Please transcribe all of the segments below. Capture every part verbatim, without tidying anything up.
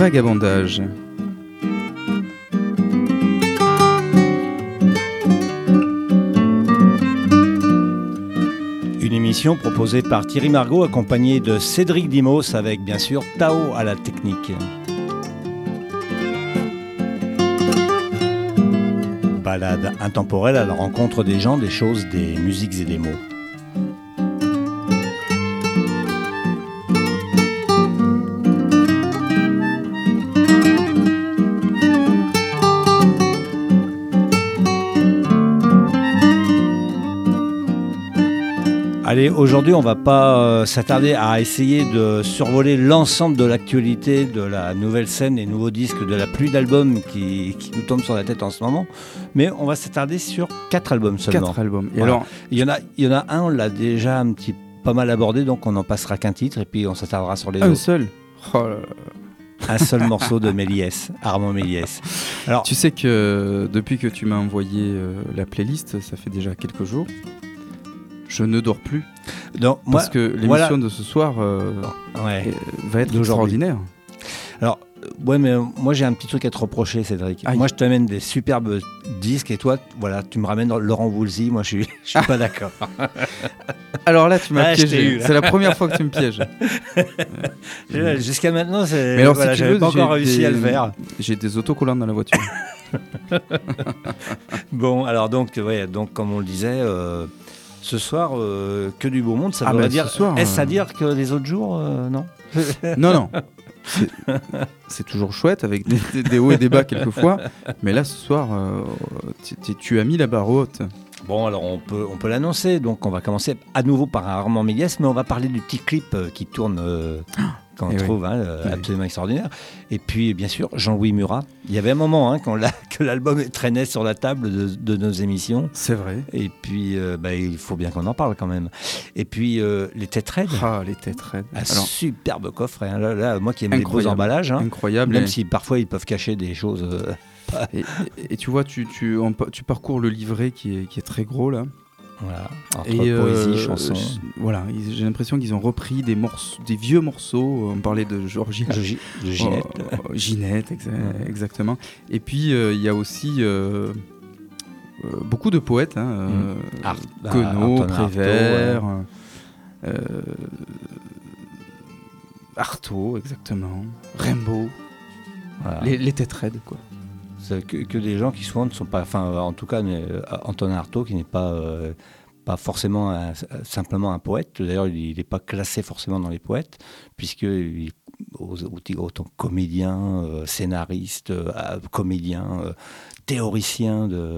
Vagabondage. Une émission proposée par Thierry Margot, accompagné de Cédric Dimos, avec bien sûr Tao à la technique. Balade intemporelle à la rencontre des gens, des choses, des musiques et des mots. Allez, aujourd'hui, on ne va pas euh, s'attarder à essayer de survoler l'ensemble de l'actualité de la nouvelle scène et nouveaux disques, de la pluie d'albums qui, qui nous tombe sur la tête en ce moment. Mais on va s'attarder sur quatre albums seulement. Quatre albums. Et voilà. alors, il y en a, il y en a un, on l'a déjà un petit pas mal abordé, donc on n'en passera qu'un titre et puis on s'attardera sur les un autres. seul. Oh là là. Un seul morceau de Méliès, Armand Méliès. Alors, tu sais que depuis que tu m'as envoyé euh, la playlist, ça fait déjà quelques jours. Je ne dors plus. donc, moi, parce que l'émission voilà. de ce soir euh, ouais. va être extraordinaire. Alors, ouais, mais moi j'ai un petit truc à te reprocher, Cédric. Aïe. Moi je t'amène des superbes disques et toi, voilà, tu me ramènes Laurent Voulzy. Moi je suis, je suis ah. pas d'accord. Alors là, tu m'as ah, piégé. Eu, c'est la première fois que tu me pièges. euh, Jusqu'à maintenant, c'est, mais alors, voilà, si tu j'avais veux, pas encore réussi des, à le faire. J'ai des autocollants dans la voiture. Bon, alors donc, ouais, donc comme on le disait. Euh, Ce soir, euh, que du beau monde, ça ah veut bah dire. Soir, est-ce euh... à dire que les autres jours, euh, non Non, non. C'est, c'est toujours chouette avec des, des hauts et des bas quelquefois. Mais là, ce soir, euh, tu, tu, tu as mis la barre haute. Bon, alors on peut, on peut l'annoncer. Donc, on va commencer à nouveau par un Armand Méliès, mais on va parler du petit clip euh, qui tourne. Euh, qu'on et trouve oui. hein, euh, absolument oui. extraordinaire. Et puis, bien sûr, Jean-Louis Murat. Il y avait un moment hein, quand la, que l'album traînait sur la table de, de nos émissions. C'est vrai. Et puis, euh, bah, il faut bien qu'on en parle quand même. Et puis, euh, les Têtes Raides. Ah, les Têtes Raides. Un Alors, superbe coffret. Hein. Là, là, moi qui aime incroyable. les beaux emballages. Hein, incroyable. Même et... si parfois, ils peuvent cacher des choses. Euh, et, et, et tu vois, tu, tu, on, tu parcours le livret qui est, qui est très gros, là. Voilà, entre et poésie, euh, chanson. Voilà, j'ai l'impression qu'ils ont repris des morceaux, des vieux morceaux. On parlait de Georgie, de, G- de Ginette, oh, oh, Ginette, exa- ouais. exactement. Et puis il euh, y a aussi euh, euh, beaucoup de poètes, hein, euh, Art, Queneau, Artaud, Prévert, ouais. euh, Artaud, exactement, Rimbaud, voilà. les, les Têtes Raides, quoi. C'est que, que des gens qui souvent ne sont pas, enfin en tout cas euh, Antonin Artaud qui n'est pas, euh, pas forcément un, simplement un poète, d'ailleurs il n'est pas classé forcément dans les poètes, puisqu'il est autant comédien, euh, scénariste, euh, comédien, euh, théoricien de,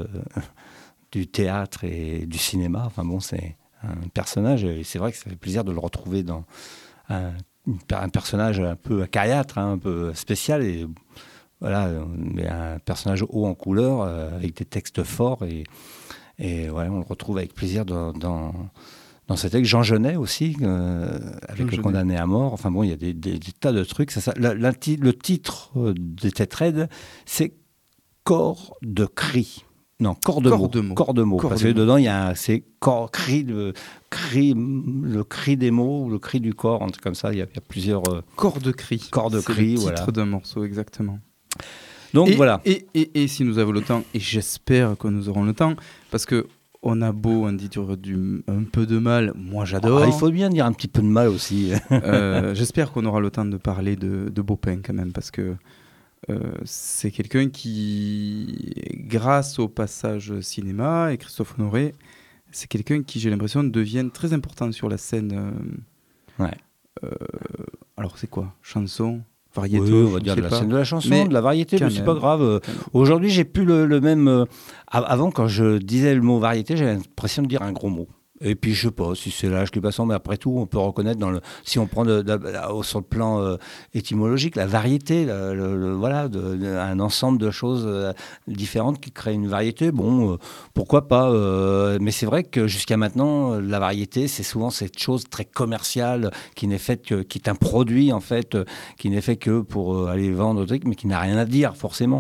du théâtre et du cinéma, enfin bon c'est un personnage, et c'est vrai que ça fait plaisir de le retrouver dans un, un personnage un peu acariâtre, hein, un peu spécial et voilà, mais un personnage haut en couleur, euh, avec des textes forts, et, et ouais, on le retrouve avec plaisir dans, dans, dans cet texte. Jean Genet aussi, euh, avec Jean le Genet. Condamné à mort. Enfin bon, il y a des, des, des tas de trucs. Ça, ça, la, la, le titre des Têtes Raides, c'est Corps de cri. Non, corps de mots. Corps de mots. Parce que dedans, il y a un, c'est corps, cri, le, cri, le cri des mots, ou le cri du corps, un truc comme ça. Il y a, il y a plusieurs. Euh, corps de cri. Corps de c'est cri, le voilà. titre d'un morceau, exactement. Donc et, voilà. Et, et, et si nous avons le temps, et j'espère que nous aurons le temps, parce que on a beau en dire du, un peu de mal, moi j'adore. Ah, il faut bien dire un petit peu de mal aussi. euh, j'espère qu'on aura le temps de parler de, de Baupin quand même, parce que euh, c'est quelqu'un qui, grâce au passage cinéma, et Christophe Honoré, c'est quelqu'un qui, j'ai l'impression, devient très important sur la scène. Euh, ouais. Euh, alors c'est quoi ? Chanson ? Variété, oui, on va dire de la pas. scène de la chanson, mais de la variété, mais c'est pas grave. Aujourd'hui, j'ai plus le, le même. Euh, avant, quand je disais le mot variété, j'avais l'impression de dire un gros mot. Et puis, je sais pas si c'est l'âge qui passe, mais après tout, on peut reconnaître, dans le, si on prend de, de, de, sur le plan euh, étymologique, la variété, le, le, le, voilà, de, de, un ensemble de choses euh, différentes qui créent une variété. Bon, euh, pourquoi pas euh, mais c'est vrai que jusqu'à maintenant, la variété, c'est souvent cette chose très commerciale qui n'est faite que, qui est un produit, en fait, euh, qui n'est fait que pour euh, aller vendre des trucs, mais qui n'a rien à dire, forcément.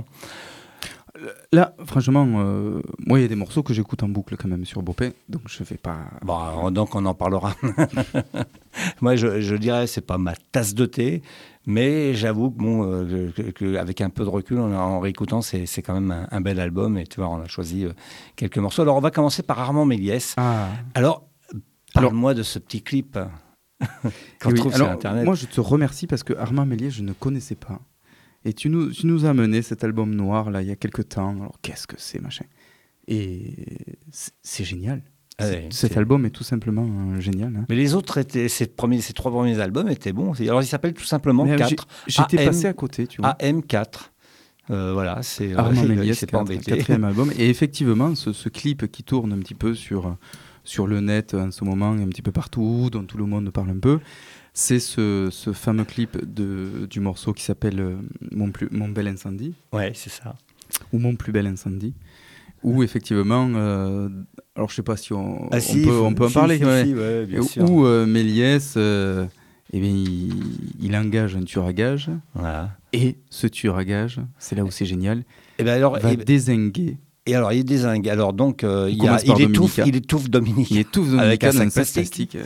Là, franchement, euh, moi, il y a des morceaux que j'écoute en boucle quand même sur Baupin, donc je vais pas... Bon, alors, donc on en parlera. Moi, je, je dirais, c'est pas ma tasse de thé, mais j'avoue que bon, euh, que, que, avec un peu de recul, en, en réécoutant, c'est, c'est quand même un, un bel album. Et tu vois, on a choisi euh, quelques morceaux. Alors, on va commencer par Armand Méliès. Ah. Alors, parle-moi de ce petit clip qu'on oui, trouve alors, sur Internet. Moi, je te remercie parce que Armand Méliès, je ne connaissais pas. Et tu nous, tu nous as amené cet album noir, là, il y a quelques temps. Alors, qu'est-ce que c'est, machin. Et c'est, c'est génial. Ah oui, Cet c'est... album est tout simplement euh, génial. Hein. Mais les autres, étaient, ces, premiers, ces trois premiers albums étaient bons. Alors, ils s'appellent tout simplement Mais quatre. J'ai, J'étais A M, passé à côté, tu vois. A M quatre. Euh, voilà, c'est Armand euh, Méliès, c'est pas embêté. quatrième album. Et effectivement, ce, ce clip qui tourne un petit peu sur, sur le net en ce moment, un petit peu partout, dont tout le monde parle un peu, c'est ce, ce fameux clip de, du morceau qui s'appelle euh, Mon, plus, Mon bel incendie. Ouais, c'est ça. Ou Mon plus bel incendie. Où effectivement, euh, alors je sais pas si on, ah, on si, peut, faut, on peut en si, parler, si, ouais. si, ouais, bien où, sûr. où euh, Méliès, euh, eh bien, il, il engage un tueur à gages, voilà. Et ce tueur à gages, c'est là où c'est génial, et ben alors, va et, dézinguer. Et alors, il dézingue. Alors donc, euh, il, y a, il, étouffe, il étouffe Dominique. Il étouffe Dominique avec un sac dans plastique. plastique.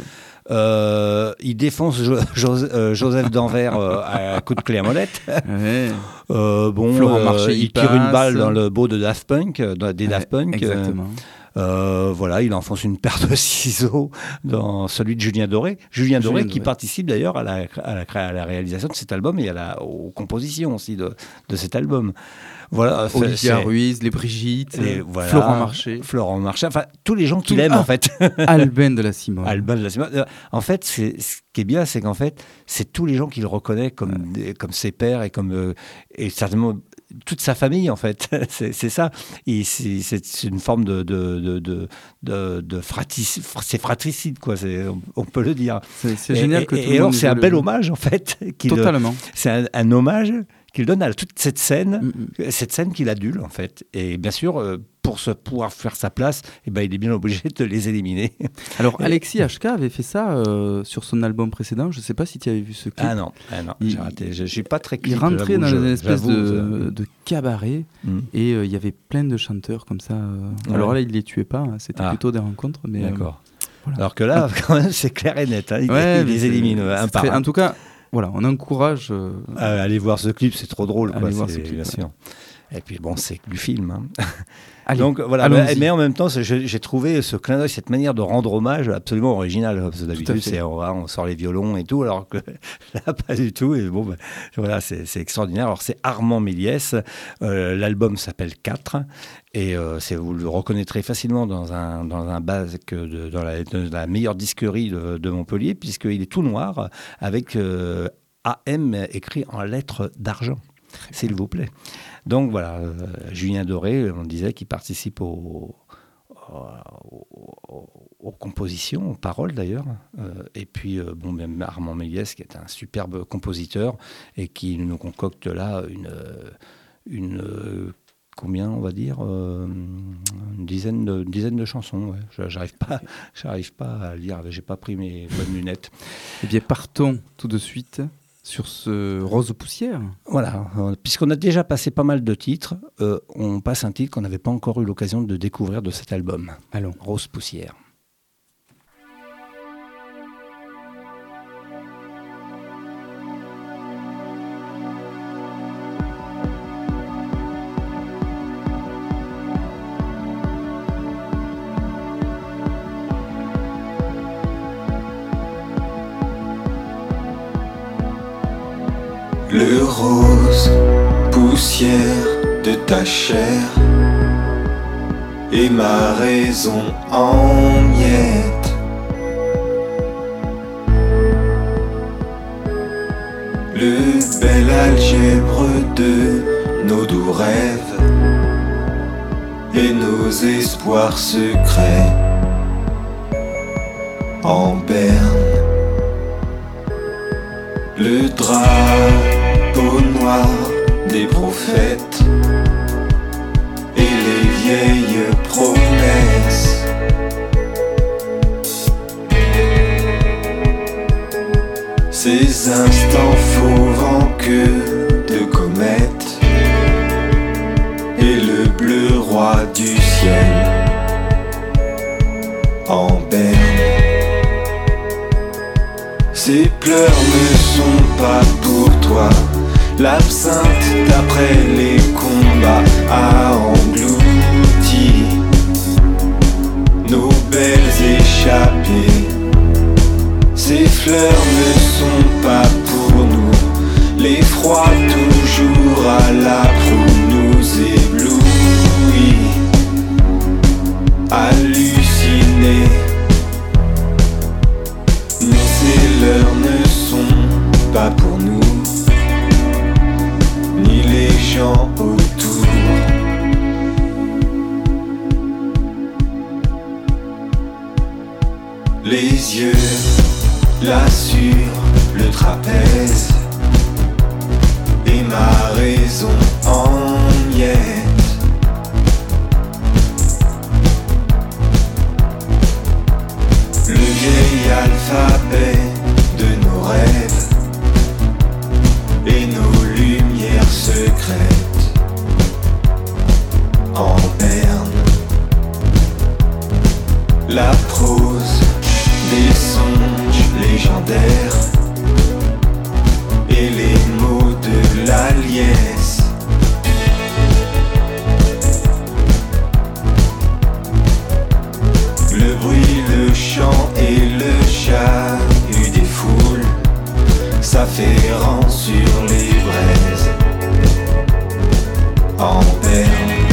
Euh, il défonce jo- jo- euh, Joseph d'Anvers euh, à un coup de clé à molette. Ouais. Euh, bon, Florent euh, Marché, il il tire passe. une balle dans le beau de Daft Punk, dans, des Daft Punk. Exactement. Euh, voilà, il enfonce une paire de ciseaux dans celui de Julien Doré. Julien, Julien Doré qui Doré. participe d'ailleurs à la, à, la, à la réalisation de cet album et à la, aux compositions aussi de, de cet album. Voilà, Olivia Ruiz, les Brigitte, les, voilà, Florent Marché. Florent Marché, enfin tous les gens qu'il aime ah, en fait. Albin de la Simone. Albin de la Simone. En fait, c'est, ce qui est bien, c'est qu'en fait, c'est tous les gens qu'il reconnaît comme, ouais. des, comme ses pères et comme euh, et certainement toute sa famille en fait. c'est, c'est ça. Et c'est, c'est une forme de de de de, de, de fratric, c'est fratricide quoi. C'est, on, on peut le dire. C'est, c'est génial et, que. Et, tout et alors le c'est un le... bel hommage en fait. Totalement. C'est un, un hommage qu'il donne à toute cette scène, mm-hmm. cette scène qu'il adule en fait. Et bien sûr, euh, pour se pouvoir faire sa place, eh ben, il est bien obligé de les éliminer. Alors Alexis H K avait fait ça euh, sur son album précédent. Je ne sais pas si tu avais vu ce clip. Ah non, ah non il, j'ai raté. Je, je suis pas très clip. Il rentrait dans je, une espèce de, je... de cabaret mm. et euh, il y avait plein de chanteurs comme ça. Euh... Ouais. Alors là, il les tuait pas. C'était ah. plutôt des rencontres. Mais, d'accord. Euh, voilà. Alors que là, quand même, c'est clair et net. Hein. Il, ouais, il les élimine un par un. En tout cas. Voilà, on encourage. Euh... Euh, allez voir ce clip, c'est trop drôle, quoi. Allez voir c'est, ce clip, bien ouais. sûr. Et puis bon, c'est du film. Hein. Allez, donc voilà, mais, mais en même temps, j'ai, j'ai trouvé ce clin d'œil, cette manière de rendre hommage absolument originale. Parce que d'habitude, c'est, on, on sort les violons et tout, alors que là, pas du tout. Et bon, ben, voilà, c'est, c'est extraordinaire. Alors c'est Armand Méliès. Euh, l'album s'appelle quatre. Et euh, c'est, vous le reconnaîtrez facilement dans un, dans un bac, de, dans la, de la meilleure disquerie de, de Montpellier, puisqu'il est tout noir, avec euh, A M écrit en lettres d'argent, s'il vous plaît. Donc voilà, euh, Julien Doré, on disait qu'il participe aux, aux, aux, aux compositions, aux paroles d'ailleurs. Euh, et puis, euh, bon, même Armand Méliès, qui est un superbe compositeur, et qui nous concocte là une... une combien, on va dire euh, une, dizaine de, une dizaine de chansons. Ouais. J'arrive pas, j'arrive pas à lire, j'ai pas pris mes bonnes lunettes. Eh bien, partons tout de suite sur ce Rose Poussière. Voilà, puisqu'on a déjà passé pas mal de titres, euh, on passe un titre qu'on n'avait pas encore eu l'occasion de découvrir de cet album. Allons. Rose Poussière. Le rose, poussière de ta chair, et ma raison en miettes. Le bel algèbre de nos doux rêves et nos espoirs secrets en berne. Le drapeau noir des prophètes et les vieilles promesses. Ces instants fauves en queue de comète et le bleu roi du ciel en berne. Ces pleurs ne sont pas pour toi. L'absinthe d'après les combats a englouti nos belles échappées. Ces fleurs ne sont pas pour nous. L'effroi toujours à la proue nous éblouit. Hallucinés, non, ces leurs ne sont pas pour nous, ni les gens autour. Les yeux, là sur le trapèze, et ma raison en miettes. Le vieil alphabet de nos rêves et nos lumières secrètes en berne. La prose des songes légendaires et les mots de la liesse. Le bruit, le chant et le chahut des foules s'affairant sur les braises en berne.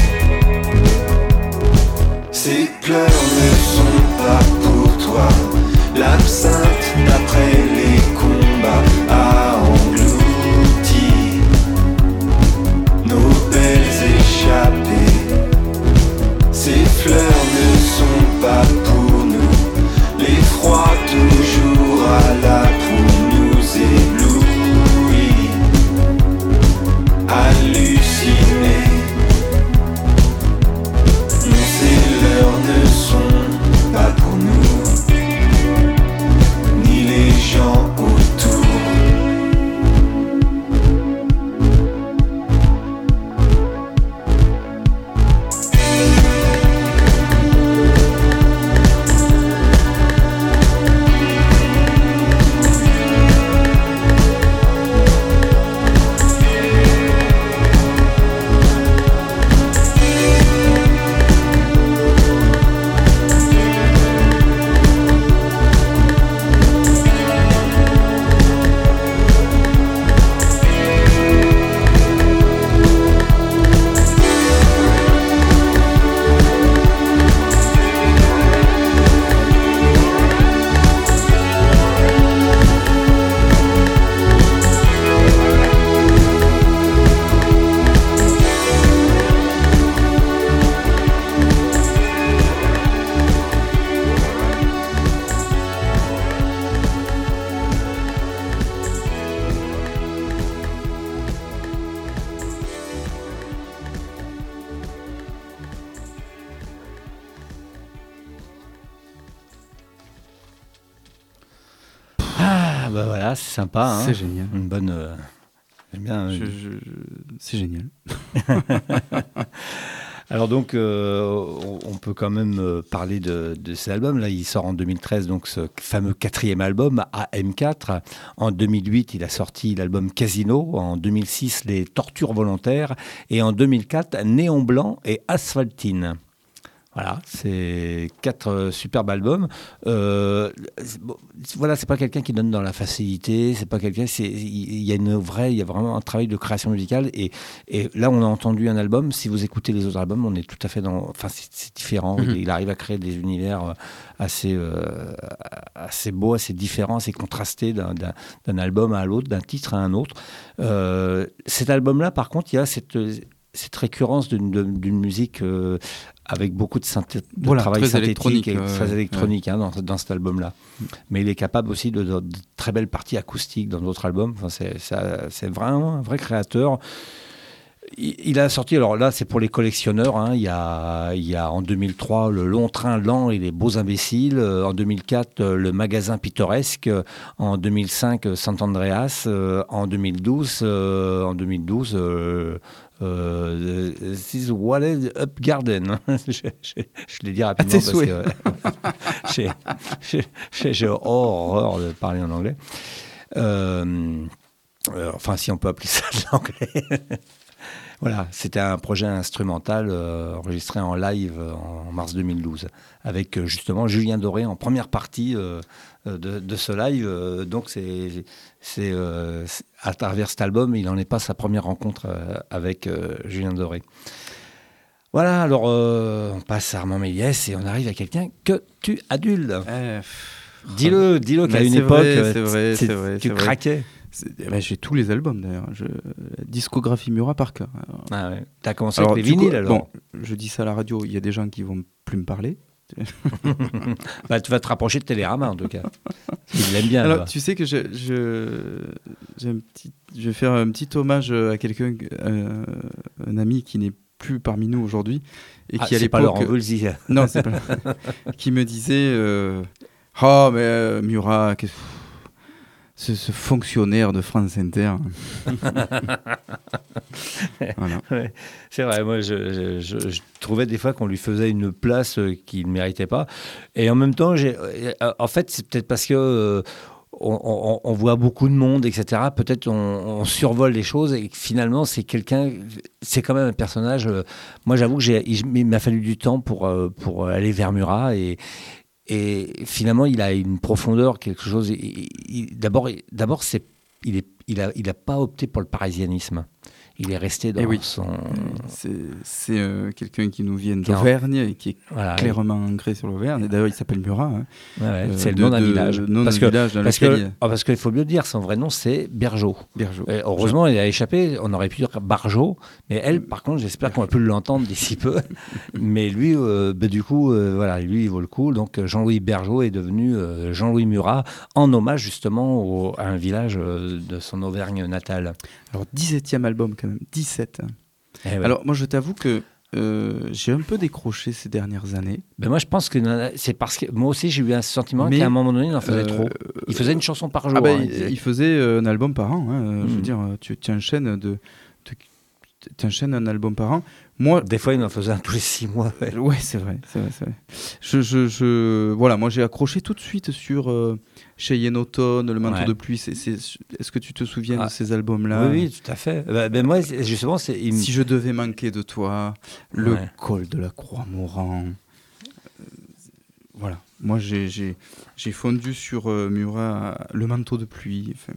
Ces pleurs ne sont pas pour toi. L'absinthe d'après les combats a englouti nos belles échappées. Ces fleurs ne sont pas pour nous. L'effroi toujours à la proue nous éblouit. Hallucinés, non, ces leurs ne sont pas pour nous, ni les gens autour. Ah bah voilà, c'est sympa. Hein. C'est génial. Une bonne. Euh, j'aime bien. Je- je- je- C'est génial. Alors donc, euh, on, on peut quand même euh, parler de, de cet album. Là, il sort en deux mille treize, donc ce fameux quatrième album, A M quatre. En deux mille huit, il a sorti l'album Casino. En deux mille six, Les Tortures Volontaires. Et en deux mille quatre, Néon Blanc et Asphaltine. Voilà, c'est quatre euh, superbes albums. Euh, c'est- bon, voilà, c'est pas quelqu'un qui donne dans la facilité. C'est pas quelqu'un. C'est il y a une vraie, il y a vraiment un travail de création musicale. Et, et là, on a entendu un album. Si vous écoutez les autres albums, on est tout à fait dans. Enfin, c'est, c'est différent. Mhm. Il, il arrive à créer des univers euh, assez, euh, assez beaux, assez différents, assez contrastés d'un, d'un, d'un album à l'autre, d'un titre à un autre. Euh, cet album-là, par contre, il y a cette cette récurrence d'une, de- d'une musique euh, avec beaucoup de, synthé- de Voilà, travail très synthétique électronique, et euh, très électronique hein, dans, dans cet album-là. Mais il est capable aussi de, de- de très belles parties acoustiques dans d'autres albums. Enfin, c'est, ça- c'est vraiment un vrai créateur. Il, il a sorti, alors là c'est pour les collectionneurs, hein, il, y a, il y a en deux mille trois Le Long Train Lent et les Beaux Imbéciles, euh, en deux mille quatre euh, Le Magasin Pittoresque, euh, en deux mille cinq euh, Sant Andreas, euh, en deux mille douze, euh, en deux mille douze euh, Euh, This is Wallet Up Garden. je, je, je l'ai dit rapidement parce souhaits. que j'ai, j'ai, j'ai, j'ai horreur de parler en anglais. Euh, euh, enfin, si on peut appeler ça de l'anglais. Voilà, c'était un projet instrumental euh, enregistré en live euh, en mars deux mille douze avec euh, justement Julien Doré en première partie euh, de, de ce live. Euh, donc c'est, c'est, euh, c'est à travers cet album, il n'en est pas sa première rencontre euh, avec euh, Julien Doré. Voilà, alors euh, on passe à Armand Méliès et on arrive à quelqu'un que tu adules. Euh, Dis-le, dis-le qu'à Mais une c'est époque, vrai, euh, c'est vrai, c'est- c'est vrai, tu c'est vrai. craquais. C'est- bah, j'ai tous les albums d'ailleurs. Je... Discographie Murat par cœur. Ah ouais. T'as commencé Alors, avec les du coup, vinyles alors. Bon, je dis ça à la radio, il y a des gens qui vont plus me parler. Bah, tu vas te rapprocher de Télérama en tout cas. Il l'aime bien. Alors, là. tu sais que je, je, j'ai un petit, je vais faire un petit hommage à quelqu'un, euh, un ami qui n'est plus parmi nous aujourd'hui et Ah, qui à c'est pas l'époque, Laurent Voulzy. non, c'est pas, qui me disait, euh, oh mais euh, Murat, qu'est-ce- ce, ce fonctionnaire de France Inter. Voilà. Ouais, c'est vrai, moi je, je- je- je trouvais des fois qu'on lui faisait une place euh, qu'il ne méritait pas. Et en même temps, j'ai, euh, en fait, c'est peut-être parce que euh, on, on- on voit beaucoup de monde, et cetera. Peut-être on, on survole les choses et que finalement c'est quelqu'un, c'est quand même un personnage. euh, moi j'avoue que j'ai, il, il m'a fallu du temps pour, euh, pour aller vers Murat et. Et finalement, il a une profondeur, quelque chose. il- il- d'abord, d'abord, c'est, il est, il a, il a pas opté pour le parisianisme. Il est resté dans Eh oui. son. C'est, c'est euh, quelqu'un qui nous vient Qui a- d'Auvergne et qui est Voilà. clairement ancré sur l'Auvergne. Et d'ailleurs, il s'appelle Murat. Hein. Ouais, ouais, Euh, c'est le de- nom d'un de- village. nom parce d'un que, village dans parce lequel que, il- ah, parce qu'il faut bien le dire, son vrai nom c'est Bergeau. Bergeau. Et heureusement, il a échappé. On aurait pu dire Bargeau, mais elle, par contre, j'espère qu'on va plus l'entendre d'ici peu. Mais lui, euh, bah, du coup, euh, voilà, lui, il vaut le coup. Donc Jean-Louis Bergeau est devenu euh, Jean-Louis Murat, en hommage justement au- à un village euh, de son Auvergne natale. Alors, dix-septième album quand même. dix-sept. hein. Eh ouais. Alors, moi, je t'avoue que euh, j'ai un peu décroché ces dernières années. Ben moi, je pense que c'est parce que moi aussi, j'ai eu un sentiment Mais, qu'à un moment donné, il en faisait euh, trop. Il faisait une chanson par jour. Ah bah, hein, il il, disait. il faisait euh, un album par an. hein. Je veux Mm. dire, euh, tu, tu enchaînes de, de- tu enchaînes un album par an. Moi, Des fois, il en faisait un tous les six mois. ouais. ouais, c'est vrai, c'est vrai, c'est vrai. Je, je, je- voilà, moi j'ai accroché tout de suite sur euh, Cheyenne Automne, Le Manteau Ouais. de pluie. C'est, c'est- est-ce que tu te souviens Ah. de ces albums-là? Oui, oui, tout à fait. Ben, ben moi, c'est- justement, c'est. il me- Si je devais manquer de toi, Le Ouais. col de la Croix-Morand. Euh, voilà, moi j'ai, j'ai, j'ai fondu sur euh, Murat, Le Manteau de pluie, enfin,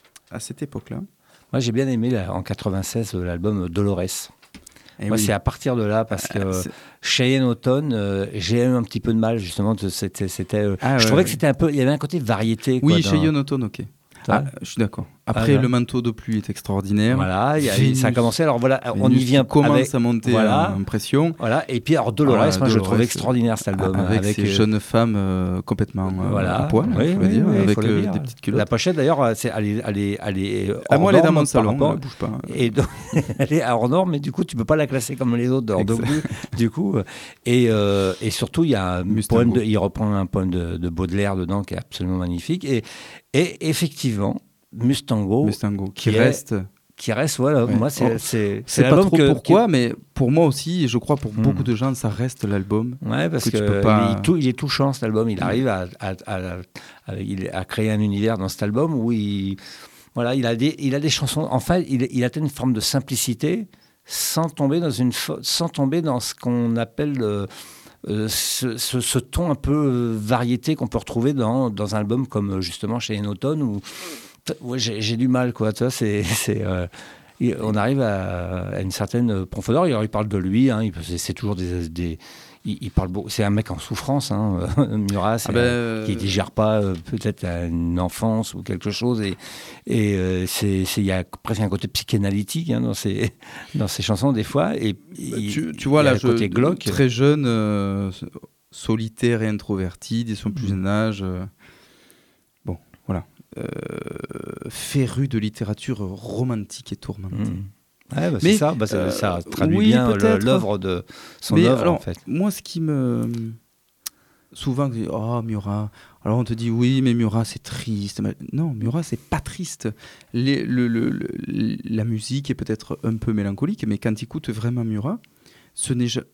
à cette époque-là. Moi, j'ai bien aimé là, en quatre-vingt-seize euh, l'album Dolores. Et Moi, oui. c'est à partir de là parce que Ah, euh, c'est- Cheyenne Automne, euh, j'ai eu un petit peu de mal justement. de- C'était, c'était, euh, Ah, je ouais, trouvais ouais. que c'était un peu. Il y avait un côté variété. Oui, quoi, dans- Cheyenne Automne, ok. Toi Ah, je suis d'accord. Après, Ah, Le ouais. Manteau de pluie est extraordinaire. Voilà, il y a- Vénus. ça a commencé. Alors voilà, on y Vénus vient. qui commence avec- à monter voilà. en pression. Voilà, et puis alors Dolores, Voilà, moi je le Dolores, trouve extraordinaire cet album. Avec, ces euh, jeunes femmes euh, complètement euh, Voilà. à poil, Oui, je veux oui, dire, oui, il avec faut le euh, dire. des petites La culottes. pochette d'ailleurs, euh, c'est, elle est, elle est, elle est Ah, hors moi, elle est dans norme mon par salon, rapport- elle bouge pas. Et donc, elle est hors norme, mais du coup, tu peux pas la classer comme les autres hors de Exact. goût, du coup. Et, euh, et surtout, il y a un Mustango. poème de, il reprend un poème de, de Baudelaire dedans qui est absolument magnifique. Et, et effectivement, Mustango, Mustango, qui qui est- reste. qui reste, voilà, Ouais. moi, c'est, Oh, c'est, C'est pas l'album trop que- pourquoi, mais pour moi aussi, et je crois pour Hmm. beaucoup de gens, ça reste l'album. qui- Ouais, parce que que, tu peux pas- il, est tout- il est touchant cet album. Il arrive à, à, à- à- il- à créer un univers dans cet album où il, voilà, il a des, il a des chansons. Enfin, il, il atteint une forme de simplicité sans tomber dans une, fo- sans tomber dans ce qu'on appelle euh, euh, ce, ce- ce ton un peu euh, variété qu'on peut retrouver dans, dans un album comme euh, justement chez Automne où ouais, j'ai, j'ai du mal, quoi. Tu vois, c'est, c'est, euh, il- on arrive à, à une certaine profondeur. Il, il parle de lui, hein, il, c'est, c'est toujours des, des il, il parle beau. C'est un mec en souffrance, hein, Murat, c'est Ah ben, un- euh, qui ne digère pas euh, peut-être une enfance ou quelque chose. Et, et euh, c'est, c'est, il y a presque un côté psychanalytique hein, dans, ses, dans ses chansons, des fois. Et, il- tu, tu vois, il y a là, le je, côté glauque. très jeune, euh, solitaire et introverti, dès son plus Mm. jeune âge. euh, bon, voilà. Euh, féru de littérature romantique et tourmentée. Mm. Ouais, bah, Mais, c'est ça, bah, ça, euh, ça traduit oui, bien le- peut-être. l'œuvre de son Mais œuvre alors, en fait. moi, ce qui me, souvent, on dit, oh, Murat. Alors on te dit, oui, mais Murat, c'est triste. Non, Murat, c'est pas triste. Les, le, le, le, la musique est peut-être un peu mélancolique, mais quand tu écoutes vraiment Murat, ce n'est ja-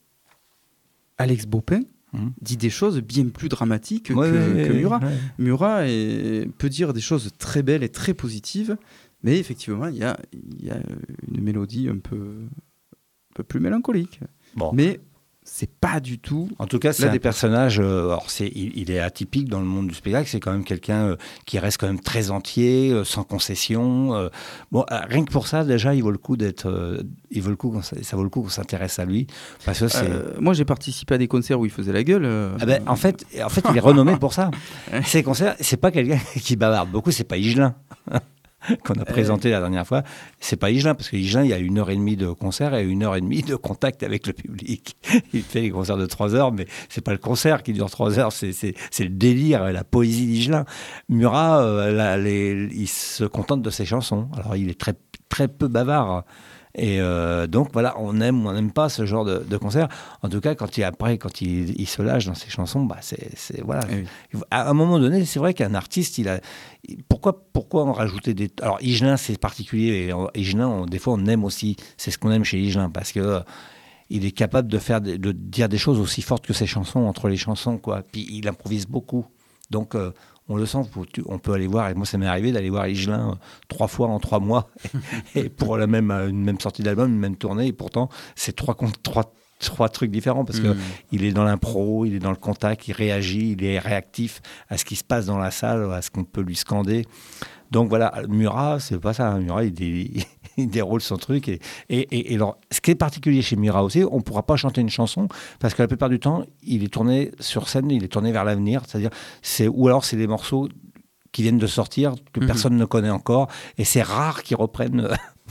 Alex Baupin mmh. dit des choses bien plus dramatiques ouais, que, ouais, que Murat. Ouais. Murat est, peut dire des choses très belles et très positives, mais effectivement, il y a, y a une mélodie un peu, un peu plus mélancolique. Bon. Mais c'est pas du tout. En tout cas, c'est un personnage. Euh, alors c'est, il, il est atypique dans le monde du spectacle. C'est quand même quelqu'un euh, qui reste quand même très entier, euh, sans concession. Euh, bon, euh, rien que pour ça, déjà, il vaut le coup d'être. Euh, il vaut le coup. Ça, ça vaut le coup qu'on s'intéresse à lui, parce que c'est. Euh, moi, j'ai participé à des concerts où il faisait la gueule. Euh... Ah ben, en fait, en fait, il est renommé pour ça. Ces concerts, c'est pas quelqu'un qui bavarde beaucoup. C'est pas Higelin. qu'on a présenté euh... la dernière fois, c'est pas Higelin, parce que Higelin, il y a une heure et demie de concert et une heure et demie de contact avec le public. Il fait les concerts de trois heures, mais c'est pas le concert qui dure trois heures, c'est, c'est, c'est le délire, la poésie d'Higelin. Murat, euh, la, les, il se contente de ses chansons. Alors, il est très, très peu bavard. Et euh, donc voilà, on aime ou on n'aime pas ce genre de, de concert. En tout cas, quand il après, quand il, il se lâche dans ses chansons, bah c'est, c'est voilà. Oui. À un moment donné, c'est vrai qu'un artiste, il a pourquoi pourquoi en rajouter des. Alors Higelin, c'est particulier. Et Higelin, on, des fois, on aime aussi. C'est ce qu'on aime chez Higelin parce que euh, il est capable de faire, de dire des choses aussi fortes que ses chansons entre les chansons, quoi. Puis il improvise beaucoup. Donc euh, on le sent, on peut aller voir, et moi ça m'est arrivé d'aller voir Higelin euh, trois fois en trois mois, et pour la même, une même sortie d'album, une même tournée, et pourtant c'est trois, trois, trois trucs différents, parce mmh. qu'il est dans l'impro, il est dans le contact, il réagit, il est réactif à ce qui se passe dans la salle, à ce qu'on peut lui scander. Donc voilà, Murat, c'est pas ça, Murat il, dé, il déroule son truc, et, et, et, et alors, ce qui est particulier chez Murat aussi, on ne pourra pas chanter une chanson, parce que la plupart du temps, il est tourné sur scène, il est tourné vers l'avenir, c'est-à-dire, c'est, ou alors c'est des morceaux qui viennent de sortir, que mmh. personne ne connaît encore, et c'est rare qu'ils reprennent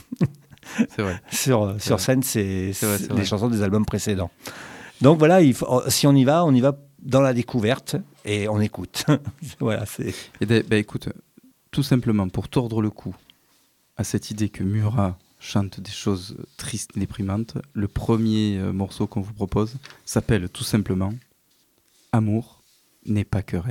c'est vrai. sur, c'est sur vrai. scène c'est, c'est, vrai, c'est des vrai. chansons des albums précédents. Donc voilà, il faut, si on y va, on y va dans la découverte, et on écoute. Voilà, c'est... Et de, bah, écoute, tout simplement pour tordre le cou à cette idée que Murat chante des choses tristes, déprimantes, le premier euh, morceau qu'on vous propose s'appelle tout simplement « Amour n'est pas querelle ».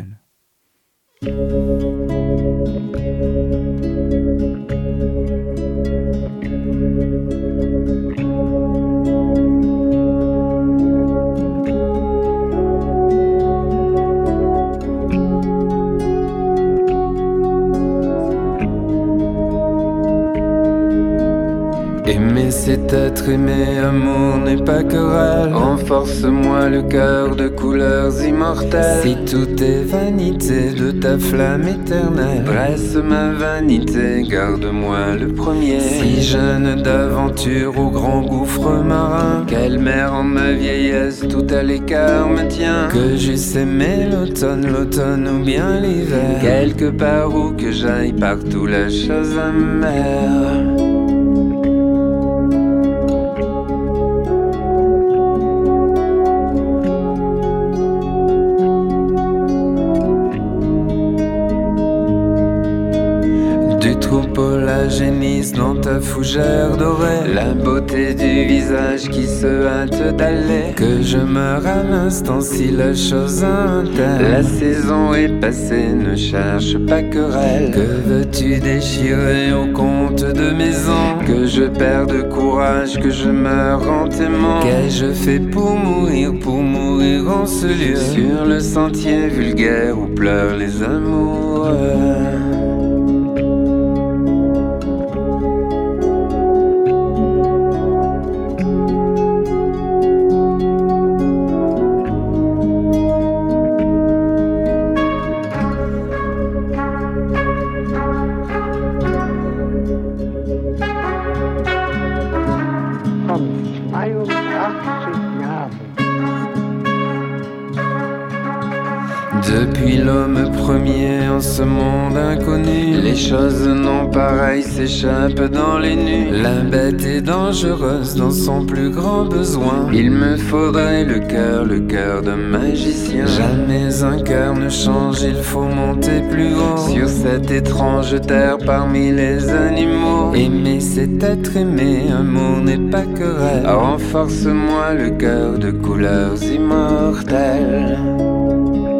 Aimer c'est être aimé, amour n'est pas querelle. Renforce-moi le cœur de couleurs immortelles. Si tout est vanité de ta flamme éternelle, dresse ma vanité, garde-moi le premier. Si jeune d'aventure au grand gouffre marin, quelle mer en ma vieillesse tout à l'écart me tient. Que j'eusse aimé l'automne, l'automne ou bien l'hiver, quelque part où que j'aille, partout la chose amère. La génisse dans ta fougère dorée, la beauté du visage qui se hâte d'aller. Que je meure à l'instant si la chose interne. La saison est passée, ne cherche pas querelle. Que veux-tu déchirer au compte de maison? Que je perde courage, que je meure en t'aimant. Qu'ai-je fait pour mourir, pour mourir en ce lieu? Sur le sentier vulgaire où pleurent les amoureux. Depuis l'homme premier en ce monde inconnu, les choses non pareilles s'échappent dans les nues. La bête est dangereuse dans son plus grand besoin. Il me faudrait le cœur, le cœur d'un magicien. Jamais un cœur ne change, il faut monter plus haut. Sur cette étrange terre parmi les animaux. Aimer c'est être aimé, amour n'est pas querelle. Renforce-moi le cœur de couleurs immortelles.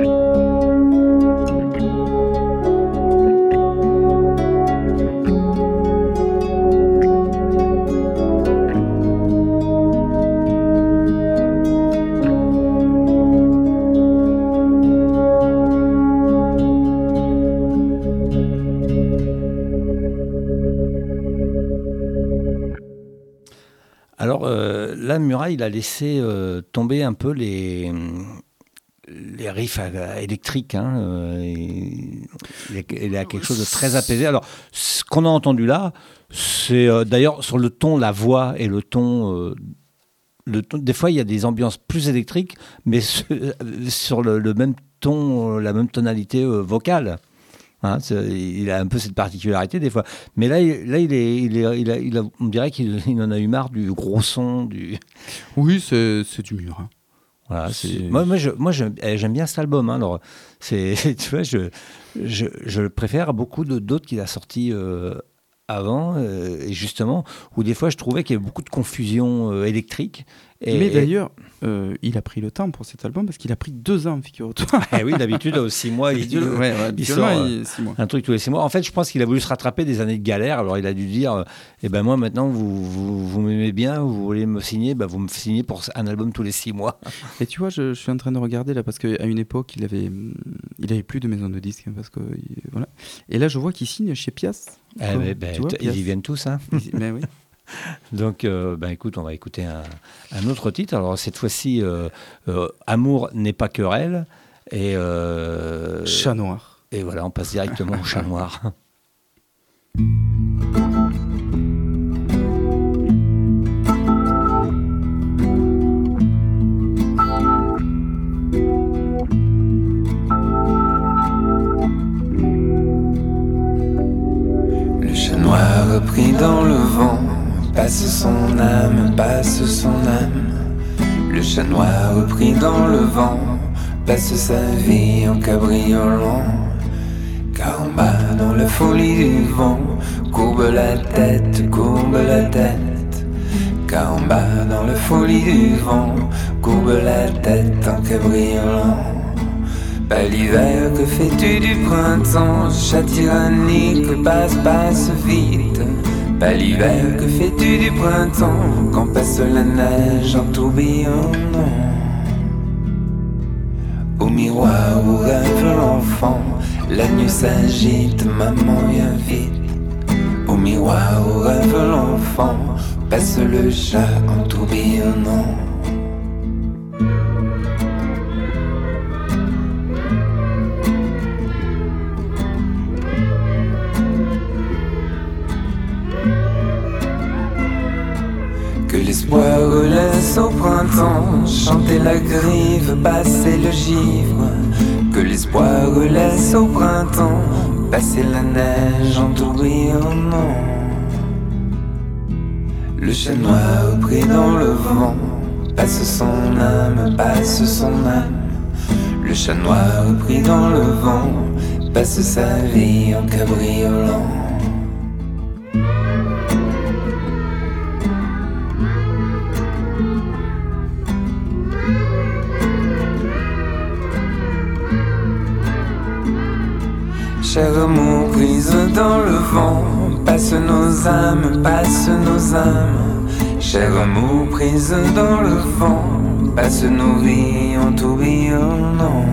Sonora, il a laissé euh, tomber un peu les, les riffs euh, électriques. Hein, euh, il, il a quelque chose de très apaisé. Alors, ce qu'on a entendu là, c'est euh, d'ailleurs sur le ton, la voix et le ton... Euh, le ton des fois, il y a des ambiances plus électriques, mais sur le, le même ton, la même tonalité euh, vocale. Hein, il a un peu cette particularité des fois. Mais là, il, là, il est, il est, il a, il a, on dirait qu'il il en a eu marre du gros son. Du... Oui, c'est, c'est du mur. Hein. Voilà, c'est... Moi, moi, je, moi je, j'aime bien cet album. Hein, alors, c'est, tu vois, je, je, je le préfère à beaucoup de, d'autres qu'il a sortis euh, avant. Euh, et justement, où des fois, je trouvais qu'il y avait beaucoup de confusion euh, électrique. Et, Mais d'ailleurs, euh, il a pris le temps pour cet album parce qu'il a pris deux ans, figure-toi. Eh oui, d'habitude, aux six mois, il, ouais, ouais, il sort il, six mois. un truc tous les six mois. En fait, je pense qu'il a voulu se rattraper des années de galère. Alors, il a dû dire, euh, eh ben moi, maintenant, vous, vous, vous m'aimez bien, vous voulez me signer, ben, vous me signez pour un album tous les six mois. Et tu vois, je, je suis en train de regarder là parce qu'à une époque, il avait, il avait plus de maison de disques. Parce que, voilà. Et là, je vois qu'il signe chez Pias. Eh ben, ben, vois, ils y viennent tous. Hein. Ben oui. Donc, euh, ben écoute, on va écouter un, un autre titre. Alors, cette fois-ci, euh, euh, Amour n'est pas querelle. Et, euh, Chat noir. Et voilà, on passe directement au Chat noir. Le chat noir pris dans le vent passe son âme, passe son âme. Le chat noir pris dans le vent passe sa vie en cabriolant. Car en bas dans la folie du vent courbe la tête, courbe la tête. Car en bas dans la folie du vent courbe la tête en cabriolant. Pas l'hiver, que fais-tu du printemps? Chat tyrannique, passe, passe vite. Pas l'hiver, que fais-tu du printemps? Quand passe la neige en tourbillonnant. Au miroir où rêve l'enfant, la nuit s'agite, maman viens vite. Au miroir où rêve l'enfant, passe le chat en tourbillonnant. Que l'espoir laisse au printemps chanter la grive, passer le givre. Que l'espoir laisse au printemps passer la neige en tourbillonnant. Le chat noir pris dans le vent passe son âme, passe son âme. Le chat noir pris dans le vent passe sa vie en cabriolant. Cher amour prise dans le vent, passe nos âmes, passe nos âmes. Cher amour prise dans le vent, passe nos vies en tourbillonnant.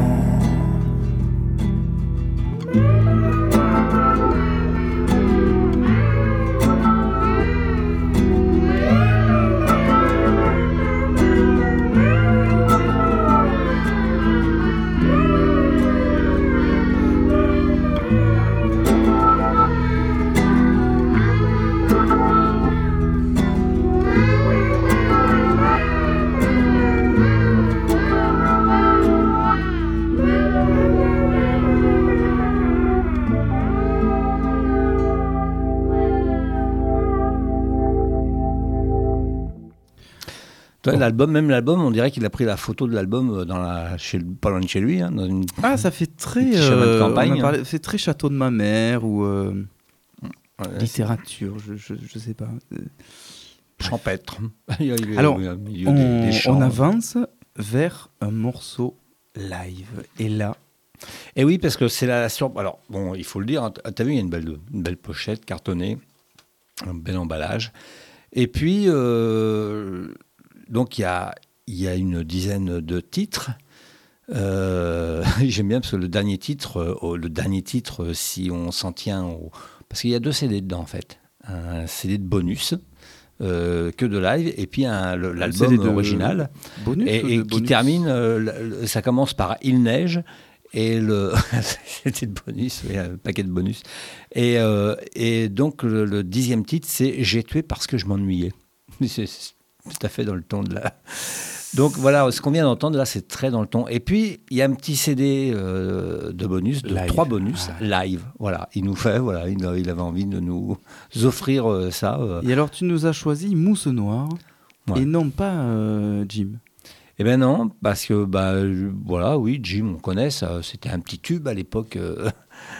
Toi, l'album, même l'album, on dirait qu'il a pris la photo de l'album dans la, chez, pas loin de chez lui. Hein, dans une, ah, ça fait très, euh, de campagne, on a parlé, c'est très château de ma mère ou euh, ouais, littérature, je, je, je sais pas. Champêtre. Alors, on, des, des on avance vers un morceau live. Et là... Et oui, parce que c'est la... Sur... Alors, bon, il faut le dire, tu as vu, il y a une belle, une belle pochette cartonnée, un bel emballage. Et puis... Euh... Donc, il y a, y a une dizaine de titres. Euh, j'aime bien parce que le dernier titre, euh, le dernier titre, si on s'en tient au... Parce qu'il y a deux C D dedans, en fait. Un C D de bonus, euh, que de live, et puis un, le, l'album de original, bonus et, et qui bonus termine, euh, ça commence par Il neige, et le c'était le bonus, oui, un paquet de bonus, et, euh, et donc le, le dixième titre, c'est J'ai tué parce que je m'ennuyais. C'est, c'est tout à fait dans le ton de la... Donc voilà, ce qu'on vient d'entendre là, c'est très dans le ton. Et puis, il y a un petit C D euh, de bonus, de live. trois bonus, ah. live. Voilà, il nous fait, voilà, il, il avait envie de nous offrir euh, ça. Euh. Et alors, tu nous as choisi Mousse Noire, ouais. et non pas euh, Jim. Eh bien non, parce que, bah, voilà, oui, Jim, on connaît, ça, c'était un petit tube à l'époque euh,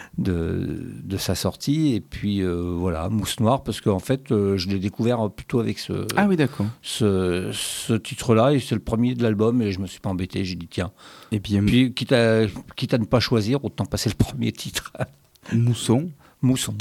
de, de sa sortie. Et puis, euh, voilà, Mousse Noire, parce qu'en fait, euh, je l'ai découvert plutôt avec ce, ah oui, d'accord. ce, ce titre-là, et c'est le premier de l'album, et je ne me suis pas embêté, j'ai dit, tiens. Et bien, puis, quitte à, quitte à ne pas choisir, autant passer le premier titre. Mousson. Mousson.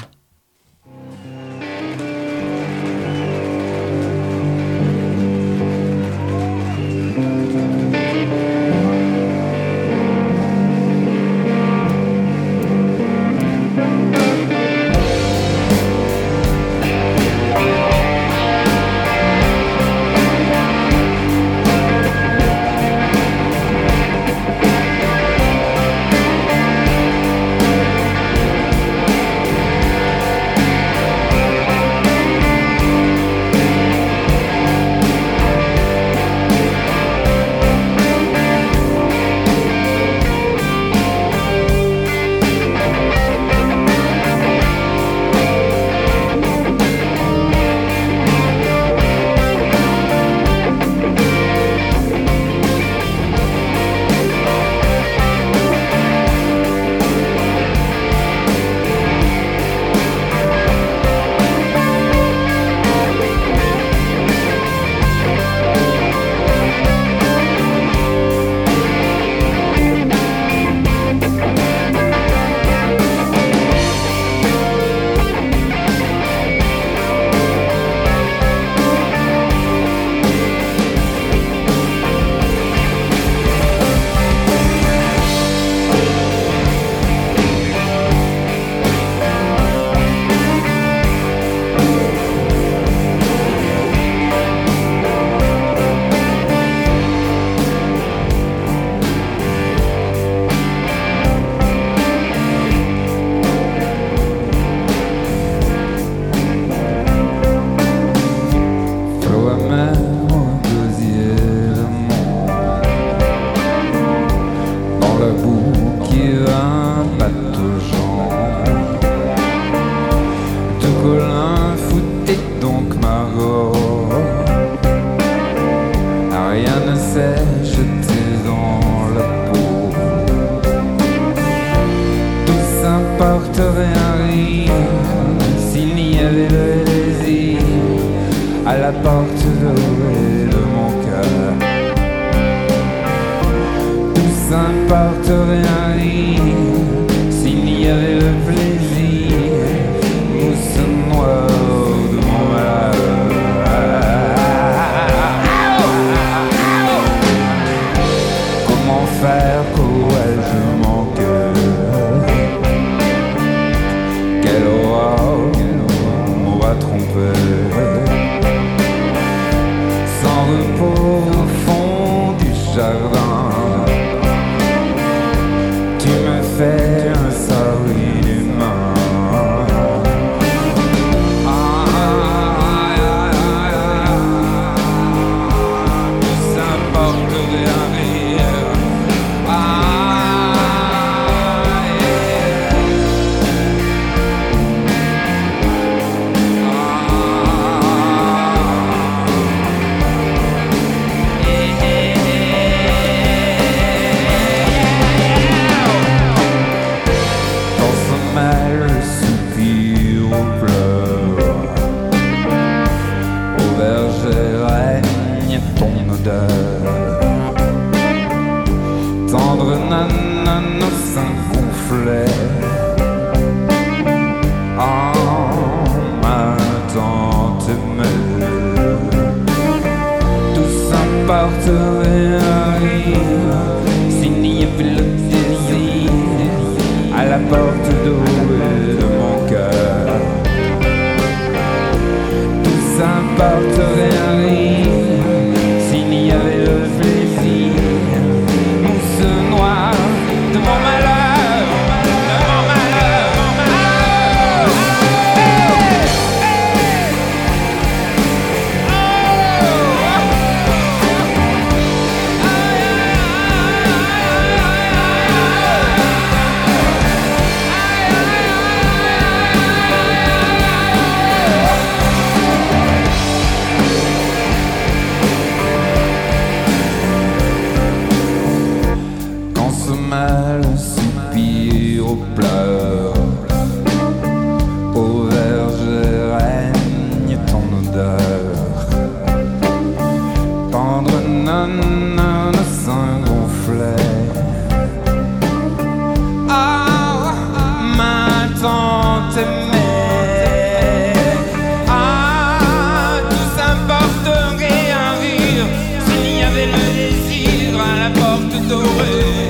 About mal, soupir aux pleurs. Au verger règne ton odeur. Tendre nanana, sein gonflait. Ah, ma tante aimée. Ah, tout ça porterait un rire s'il y avait le désir à la porte dorée.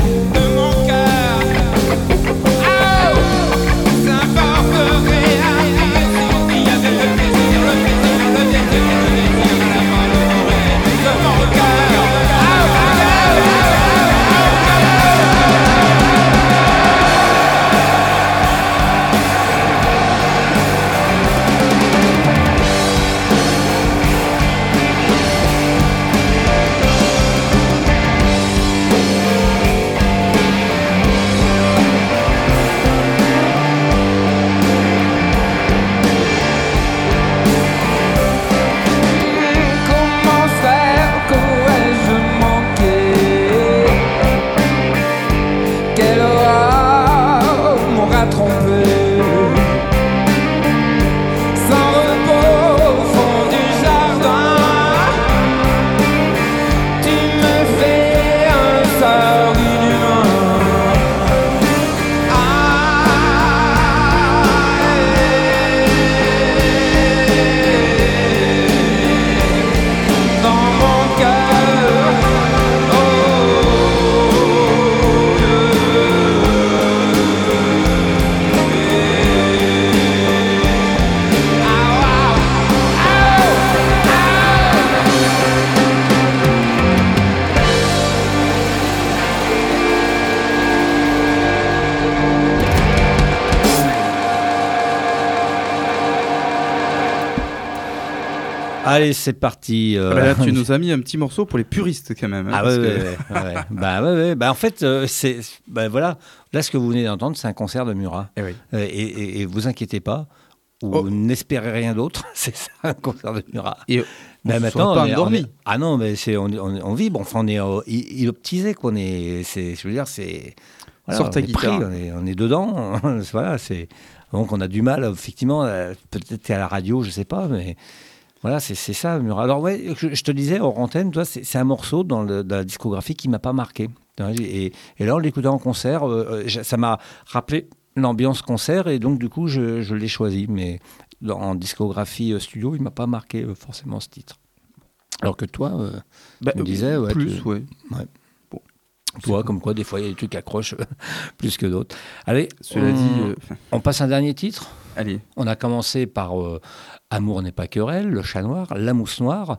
Allez, c'est parti. Euh... Bah là, tu nous as mis un petit morceau pour les puristes quand même. Hein, ah ouais, ouais, que... ouais, ouais, ouais. Bah ouais, ouais. Bah en fait, euh, c'est, bah voilà. Là, ce que vous venez d'entendre, c'est un concert de Murat. Eh oui. euh, et, et, et vous inquiétez pas, ou oh. n'espérez rien d'autre. C'est ça, un concert de Murat. Et mais on maintenant, pas on est, endormi. on est, ah non, mais c'est on, on, on vibre. Enfin, on est euh, iloptisé, quoi. On est, c'est, je veux dire, c'est. Voilà, Sors ta on est guitare. pris, on est, on est dedans. Voilà, c'est. Donc, on a du mal, effectivement. Euh, peut-être à la radio, je sais pas, mais. Voilà, c'est, c'est ça, Murat. Alors, ouais, je, je te disais, hors antenne, toi, c'est, c'est un morceau dans, le, dans la discographie qui ne m'a pas marqué. Et, et là, en l'écoutant en concert, euh, ça m'a rappelé l'ambiance concert, et donc, du coup, je, je l'ai choisi. Mais dans, en discographie studio, il ne m'a pas marqué euh, forcément ce titre. Alors que toi, euh, bah, tu me disais... Ouais, plus, tu, ouais. ouais. Bon. Toi, comme quoi, des fois, il y a des trucs qui accrochent plus que d'autres. Allez, Cela on, dit... Euh... on passe un dernier titre. Allez. On a commencé par euh, Amour n'est pas querelle, Le Chat Noir, La Mousse Noire.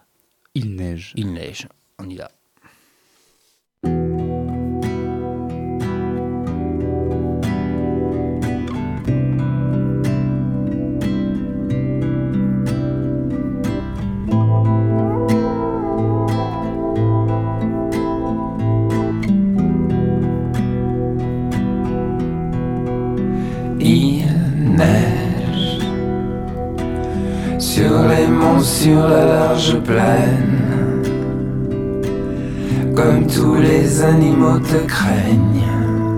Il neige. Il neige. On y va. Sur les monts, sur la large plaine, comme tous les animaux te craignent.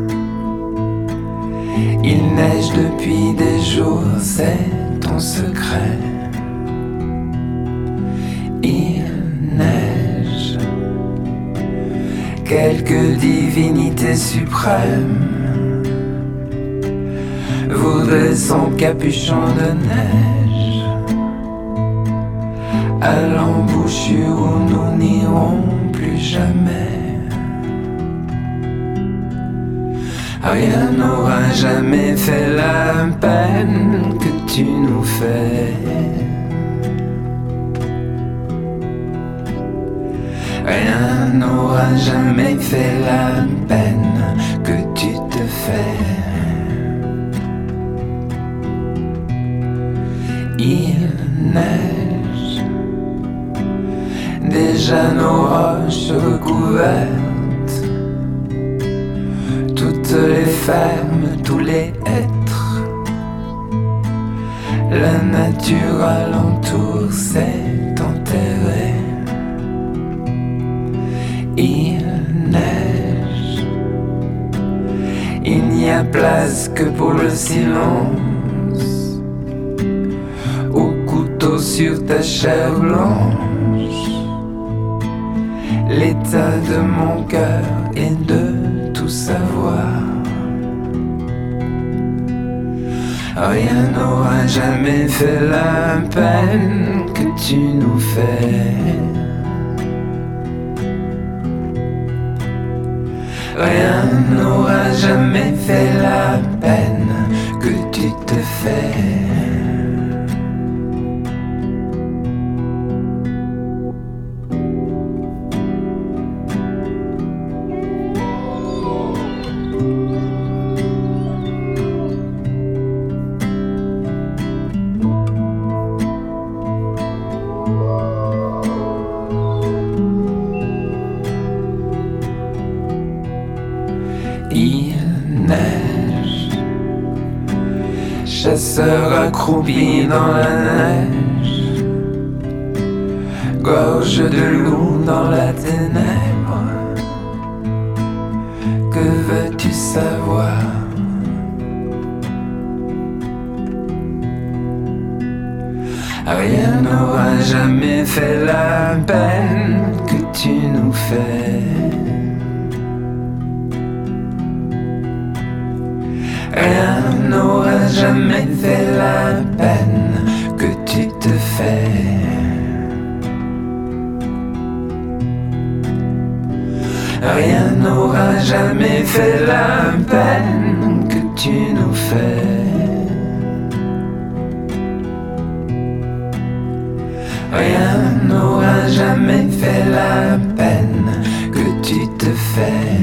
Il neige depuis des jours, c'est ton secret. Il neige, quelque divinité suprême voudrait son capuchon de neige à l'embouchure où nous n'irons plus jamais. Rien n'aura jamais fait la peine que tu nous fais. Rien n'aura jamais fait la peine que tu te fais. Il neige, déjà nos roches recouvertes, toutes les fermes, tous les êtres. La nature alentour s'est enterrée. Il neige, a place que pour le silence. Au couteau sur ta chair blanche, l'état de mon cœur est de tout savoir. Rien n'aura jamais fait la peine que tu nous fais. Rien n'aura jamais fait la peine que tu te fais. Chasseur accroupi dans la neige, gorge de loup dans la ténèbre. Que veux-tu savoir? Rien n'aura jamais fait la peine que tu nous fais. Rien n'aura jamais fait la peine que tu te fais. Rien n'aura jamais fait la peine que tu nous fais. Rien n'aura jamais fait la peine que tu te fais.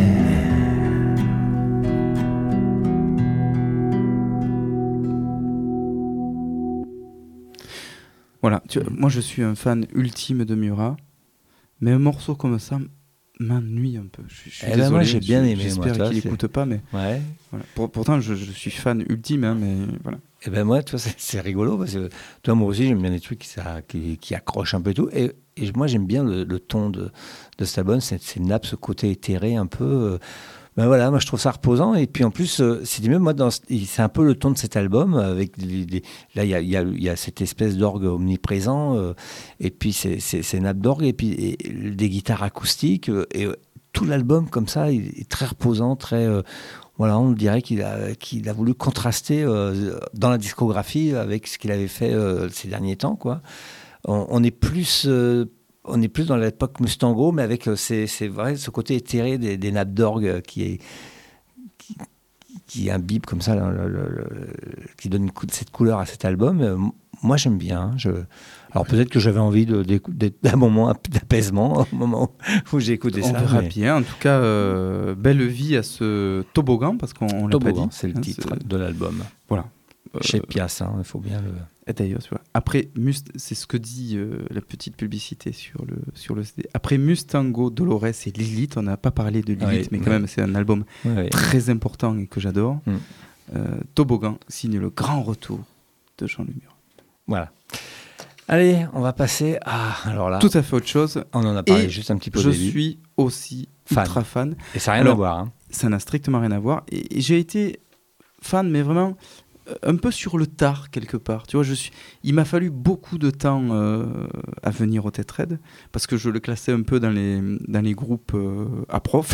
Voilà, tu, moi je suis un fan ultime de Murat, mais un morceau comme ça m'ennuie un peu. Je, je suis eh désolé, ben moi j'ai bien aimé. J'espère moi, qu'il c'est... n'écoute pas, mais ouais. Voilà. Pour, pourtant je, je suis fan ultime, hein, mais voilà. Et ben moi, toi, c'est, c'est rigolo parce que toi, moi aussi, j'aime bien des trucs qui, ça, qui, qui accrochent un peu et tout. Et, et moi, j'aime bien le, le ton de, de cet album, c'est, c'est nappe, ce côté éthéré un peu. Euh, ben voilà, moi je trouve ça reposant. Et puis en plus, euh, c'est même moi, dans, c'est un peu le ton de cet album. Avec les, les, là, il y a, y, a, y a cette espèce d'orgue omniprésent, euh, et puis c'est, c'est, c'est nappe d'orgue, et puis et, des guitares acoustiques. Euh, et euh, tout l'album, comme ça, il est très reposant, très. Euh, voilà, on dirait qu'il a, qu'il a voulu contraster euh, dans la discographie avec ce qu'il avait fait euh, ces derniers temps, quoi. On, on est plus. Euh, On est plus dans l'époque Mustango, mais avec euh, c'est, c'est vrai, ce côté éthéré des, des nappes d'orgue qui est qui, qui imbibe comme ça, le, le, le, qui donne une cou- cette couleur à cet album. Euh, moi, j'aime bien. Je... Alors peut-être que j'avais envie de, de, de, d'un moment d'apaisement au moment où j'ai écouté on ça. On verra mais... bien. En tout cas, euh, belle vie à ce toboggan, parce qu'on on l'a pas dit. C'est le hein, titre c'est... de l'album. Voilà. Euh, Chez Pias, il hein, faut bien le... Et d'ailleurs, tu vois, après, Must... c'est ce que dit euh, la petite publicité sur le, sur le C D. Après Mustango, Dolores et Lilith, on n'a pas parlé de Lilith, ouais, mais quand ouais. même, c'est un album ouais, très important et que j'adore. Mm. Euh, Toboggan signe le grand retour de Jean-Louis Murat. Voilà. Allez, on va passer à... Alors là, tout à fait autre chose. On en a parlé et juste un petit peu au je début. Je suis aussi fan. ultra fan. Et ça n'a rien Alors, à voir. Hein. Ça n'a strictement rien à voir. Et, et j'ai été fan, mais vraiment... un peu sur le tard quelque part, tu vois, je suis. Il m'a fallu beaucoup de temps euh, à venir au Tetraed parce que je le classais un peu dans les dans les groupes euh, à profs,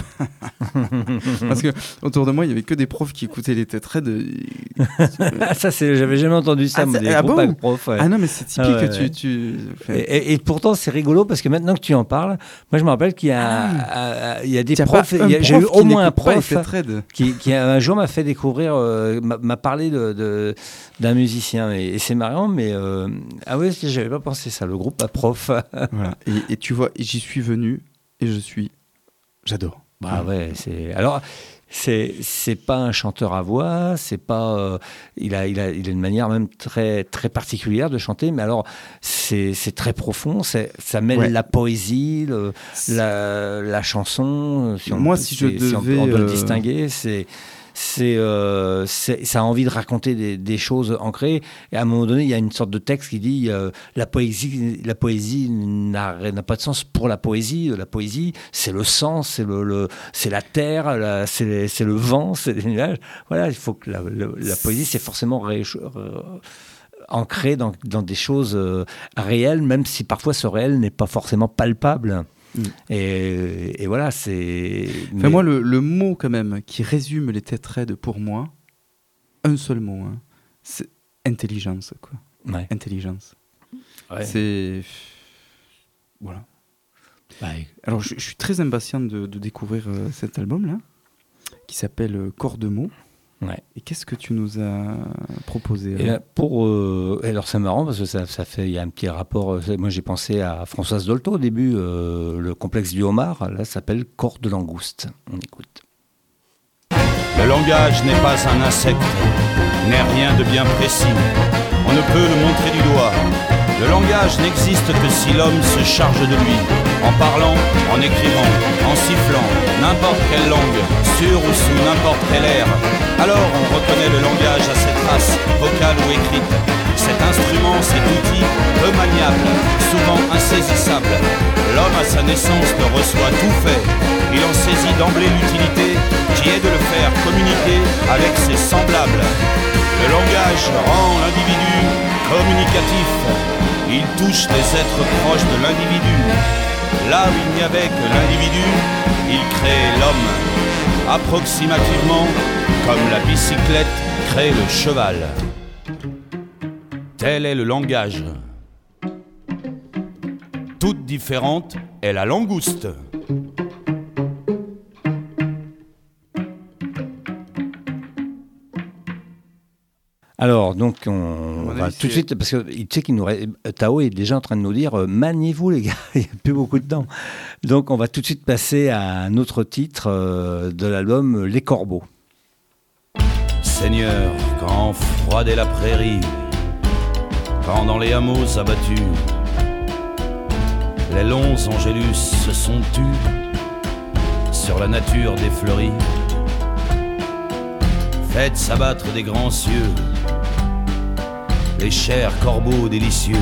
parce que autour de moi il y avait que des profs qui écoutaient les Tetraed. ça c'est, j'avais jamais entendu ça. Ah, mais des ah groupes bon à profs. Ouais. Ah non mais c'est typique ah, ouais, que ouais. tu. tu... Et, et, et pourtant c'est rigolo parce que maintenant que tu en parles, moi je me rappelle qu'il y a ah, il y a des profs, il y a, j'ai eu au moins un prof qui, qui un jour m'a fait découvrir, euh, m'a, m'a parlé de, de d'un musicien et, et c'est marrant mais euh, ah ouais j'avais pas pensé ça, le groupe à prof. Voilà. et, et tu vois j'y suis venu et je suis j'adore. Bah ouais, c'est alors c'est c'est pas un chanteur à voix, c'est pas euh, il a il a il a une manière même très très particulière de chanter, mais alors c'est c'est très profond, c'est ça mêle ouais. la poésie, le, la la chanson, si on moi peut, si je devais si on peut, on doit euh... le distinguer, c'est c'est, euh, c'est, ça a envie de raconter des, des choses ancrées. Et à un moment donné, il y a une sorte de texte qui dit euh, la poésie, la poésie n'a, n'a pas de sens pour la poésie. La poésie, c'est le sang, c'est, le, le, c'est la terre, la, c'est, c'est le vent, c'est les nuages. Voilà, il faut que la, la, la poésie, c'est forcément ré, euh, ancré dans, dans des choses euh, réelles, même si parfois ce réel n'est pas forcément palpable. Mm. Et, et voilà, c'est... Enfin, mais... moi, le, le mot quand même qui résume les Tetraides pour moi, un seul mot, hein, c'est intelligence, quoi. Ouais. Intelligence. Ouais. C'est... Voilà. Ouais. Alors, je, je suis très impatient de, de découvrir euh, cet album-là, qui s'appelle euh, Corps de mots. Ouais. Et qu'est-ce que tu nous as proposé et là, pour, euh, alors c'est marrant parce que ça, ça fait, il y a un petit rapport. Moi j'ai pensé à Françoise Dolto au début, euh, le complexe du homard. Là, ça s'appelle Corps de langouste. On écoute. Le langage n'est pas un insecte, n'est rien de bien précis. On ne peut le montrer du doigt. Le langage n'existe que si l'homme se charge de lui, en parlant, en écrivant, en sifflant, n'importe quelle langue, sur ou sous n'importe quel air. Alors on reconnaît le langage à cette race, vocale ou écrite. Cet instrument, cet outil, peu maniable, souvent insaisissable. L'homme à sa naissance ne reçoit tout fait. Il en saisit d'emblée l'utilité, qui est de le faire communiquer avec ses semblables. Le langage rend l'individu communicatif. Il touche les êtres proches de l'individu. Là où il n'y avait que l'individu, il crée l'homme. Approximativement, comme la bicyclette crée le cheval. Tel est le langage. Toute différente est la langouste. Alors, donc, on, on va tout de suite, parce que tu sais qu'il nous reste, Tao est déjà en train de nous dire euh, maniez-vous, les gars, il n'y a plus beaucoup de temps. Donc, on va tout de suite passer à un autre titre euh, de l'album Les Corbeaux. Seigneur, quand froidait la prairie, quand dans les hameaux abattus, les longs angélus se sont tus sur la nature des fleuries. Faites s'abattre des grands cieux les chers corbeaux délicieux.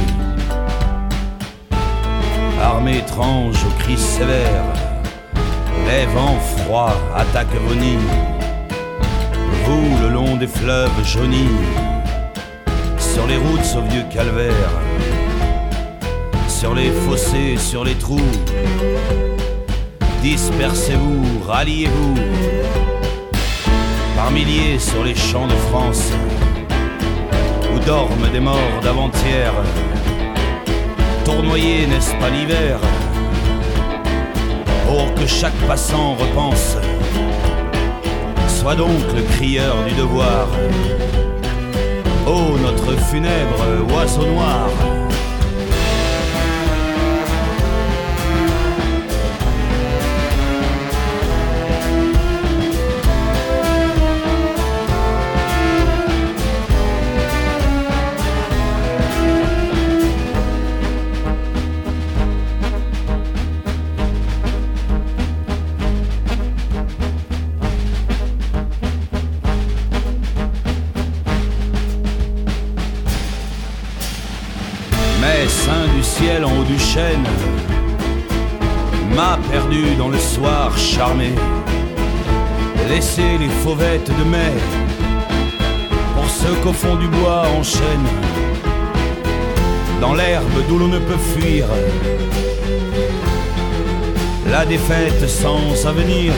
Armée étrange aux cris sévères, les vents froids attaquent vos nids. Vous, le long des fleuves jaunis, sur les routes au vieux calvaire, sur les fossés, sur les trous, dispersez-vous, ralliez-vous, par milliers sur les champs de France, où dorment des morts d'avant-hier. Tournoyer, n'est-ce pas l'hiver, pour que chaque passant repense. Sois donc le crieur du devoir. Ô notre funèbre oiseau noir. Ciel en haut du chêne m'a perdu dans le soir charmé. Laissez les fauvettes de mai pour ceux qu'au fond du bois enchaînent, dans l'herbe d'où l'on ne peut fuir la défaite sans avenir.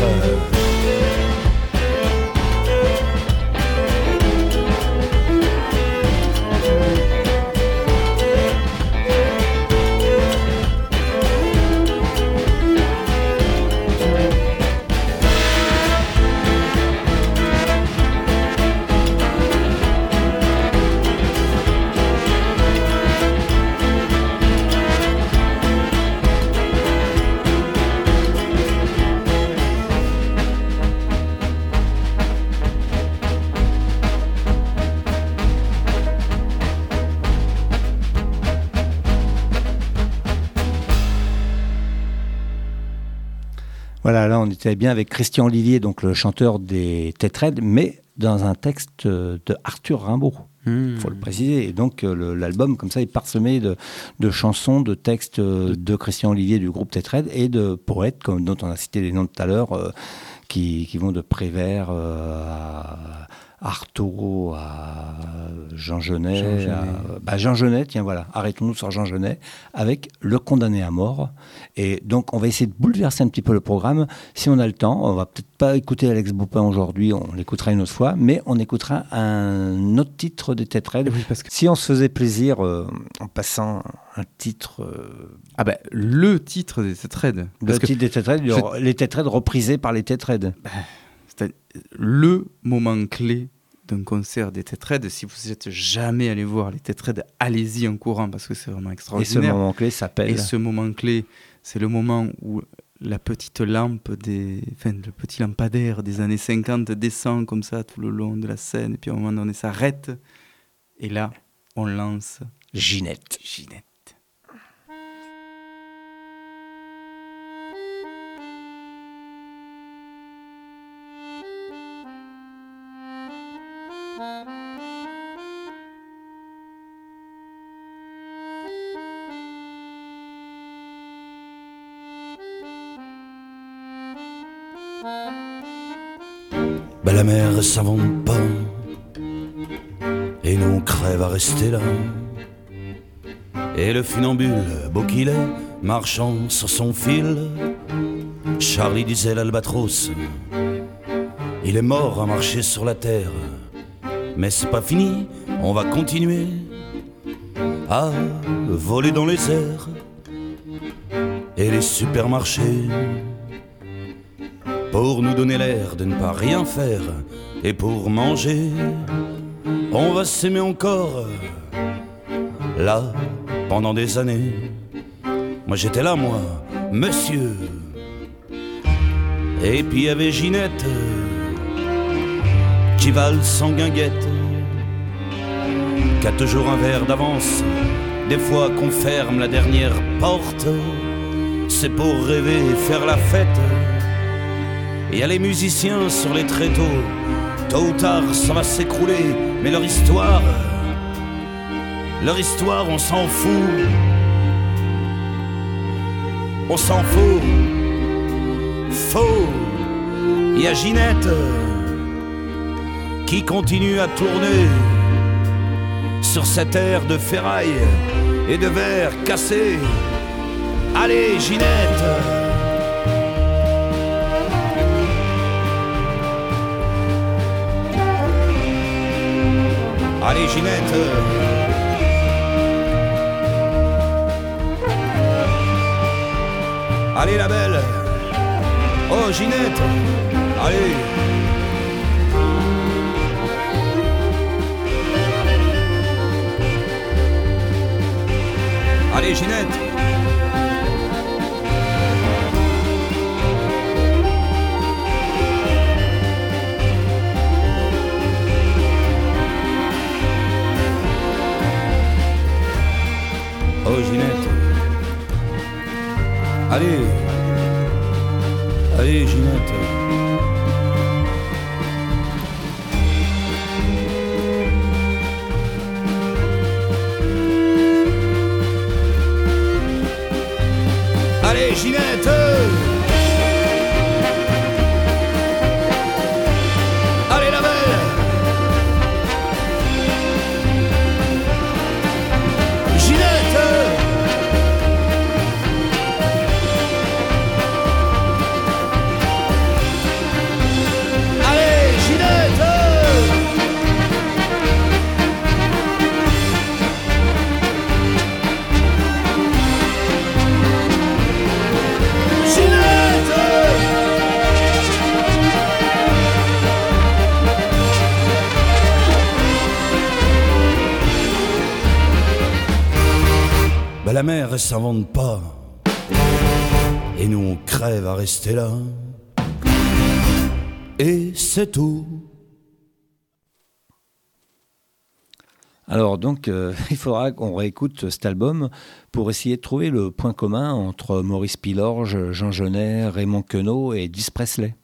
Voilà, là on était bien avec Christian Olivier, donc le chanteur des Tétraides, mais dans un texte de Arthur Rimbaud. Il mmh. faut le préciser. Et donc le, l'album, comme ça, est parsemé de, de chansons, de textes de Christian Olivier du groupe Tétraides et de poètes, comme, dont on a cité les noms tout à l'heure, euh, qui, qui vont de Prévert euh, à Artaud, à Jean Genet. Jean Genet. À, bah Jean Genet, tiens voilà, arrêtons-nous sur Jean Genet, avec Le Condamné à mort. Et donc on va essayer de bouleverser un petit peu le programme. Si on a le temps, on va peut-être pas écouter Alex Baupin aujourd'hui, on l'écoutera une autre fois, mais on écoutera un autre titre des Tétraides. Oui, parce que si on se faisait plaisir euh, en passant un titre... Euh, ah ben, le titre des Tétraides. Le titre des Tétraides, je... les Tétraides reprisés par les Tétraides. Ben, c'est le moment clé d'un concert des Tétraides. Si vous n'êtes jamais allé voir les Tétraides, allez-y en courant parce que c'est vraiment extraordinaire. Et ce moment clé s'appelle... Et ce moment clé, c'est le moment où la petite lampe, des... enfin, le petit lampadaire des années cinquante descend comme ça tout le long de la scène et puis à un moment donné s'arrête et là, on lance Ginette. Ginette. Ben la mer s'invente pas et nous on crève à rester là. Et le funambule, beau qu'il est, marchant sur son fil, Charlie disait l'albatros, il est mort à marcher sur la terre. Mais c'est pas fini, on va continuer à voler dans les airs. Et les supermarchés, pour nous donner l'air de ne pas rien faire, et pour manger, on va s'aimer encore. Là, pendant des années, moi j'étais là, moi, monsieur. Et puis il y avait Ginette, qui valse sans guinguette, qui a toujours un verre d'avance. Des fois qu'on ferme la dernière porte, c'est pour rêver et faire la fête. Et y a les musiciens sur les tréteaux, tôt ou tard ça va s'écrouler, mais leur histoire, leur histoire on s'en fout. On s'en fout. Faux. Y a Ginette qui continue à tourner sur cette aire de ferraille et de verre cassé. Allez Ginette. Allez Ginette. Allez la belle. Oh Ginette. Allez. Allez Ginette. Oh Ginette. Allez. Allez Ginette. Allez Ginette. Allez la belle. Ginette. Allez Ginette. Ben la mer elle s'invente pas et nous on crève à rester là. Et c'est tout. Alors donc, euh, il faudra qu'on réécoute cet album pour essayer de trouver le point commun entre Maurice Pilorge, Jean Genet, Raymond Queneau et Elvis Presley.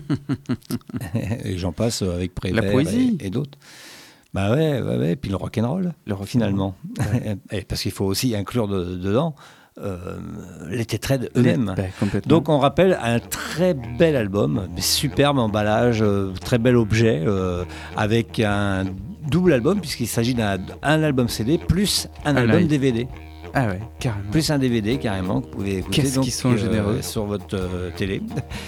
Et j'en passe avec Prévert La poésie. et, et d'autres. Bah ouais, ouais, ouais, et puis le rock'n'roll, le rock finalement. Ouais. Et parce qu'il faut aussi inclure de, dedans euh, les Tétraides eux-mêmes. Les, bah, Donc on rappelle un très bel album, superbe emballage, euh, très bel objet, euh, avec un double album, puisqu'il s'agit d'un un album C D plus un, un album live. D V D. Ah ouais, carrément. Plus un D V D, carrément, que vous pouvez écouter. Qu'est-ce qu'ils sont euh, généreux sur votre euh, télé.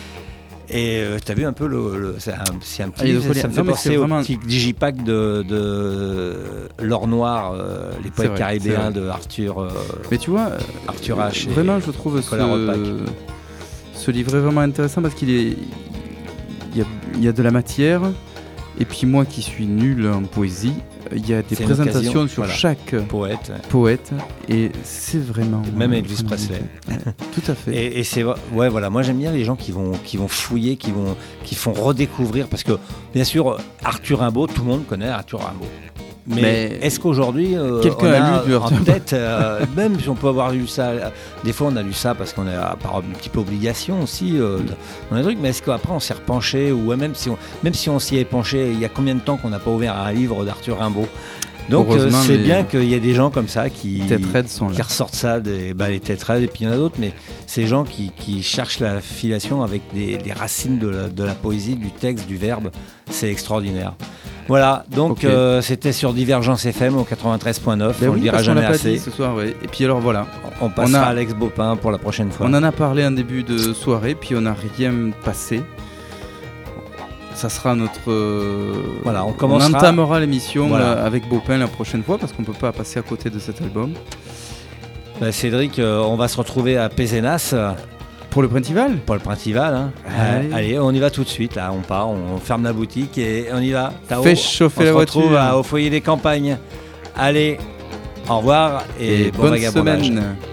Et euh, tu as vu un peu, le, le, c'est, un, c'est un petit... Ah, ça, ça me fait penser au vraiment... petit digipack de, de L'Or Noir, euh, les poètes caribéens de Arthur euh, Mais tu vois, Arthur H. Vraiment, je trouve ce, ce livre est vraiment intéressant parce qu'il est... Il y a, il y a de la matière. Et puis moi qui suis nul en poésie, il y a des c'est présentations sur voilà. chaque poète. poète et c'est vraiment... Même Elvis Presley. Tout à fait. Et, et c'est ouais voilà, moi j'aime bien les gens qui vont qui vont fouiller, qui vont qui font redécouvrir parce que bien sûr Arthur Rimbaud, tout le monde connaît Arthur Rimbaud. Mais, Mais est-ce qu'aujourd'hui euh, quelqu'un on a, a lu en tête, euh, même si on peut avoir lu ça, des fois on a lu ça parce qu'on a par un petit peu obligation aussi euh, dans les trucs, mais est-ce qu'après on s'est repenché ou même si on, même si on s'y est penché, il y a combien de temps qu'on n'a pas ouvert un livre d'Arthur Rimbaud? Donc euh, c'est les... bien qu'il y ait des gens comme ça qui, sont là. qui ressortent ça, des, bah, les Tétraides et puis il y en a d'autres, mais ces gens qui, qui cherchent la filiation avec des, des racines de la, de la poésie, du texte, du verbe, c'est extraordinaire. Voilà, donc okay. euh, c'était sur Divergence F M au quatre-vingt-treize neuf, ben on oui, le dira jamais on assez. Ce soir, ouais. Et puis alors voilà. On passera on a... à Alex Baupin pour la prochaine fois. On en a parlé en début de soirée, puis on n'a rien passé. Ça sera notre... Euh... Voilà, on commencera... On entamera l'émission voilà. avec Baupin la prochaine fois, parce qu'on ne peut pas passer à côté de cet album. Ben Cédric, euh, on va se retrouver à Pézenas. Pour le Printival Pour le Printival, hein. Allez. Allez, on y va tout de suite, là, on part, on ferme la boutique et on y va. Tao, Fais chauffer on la se voiture. retrouve à, au foyer des campagnes. Allez, au revoir et, et bon bonne vagabondage. semaine.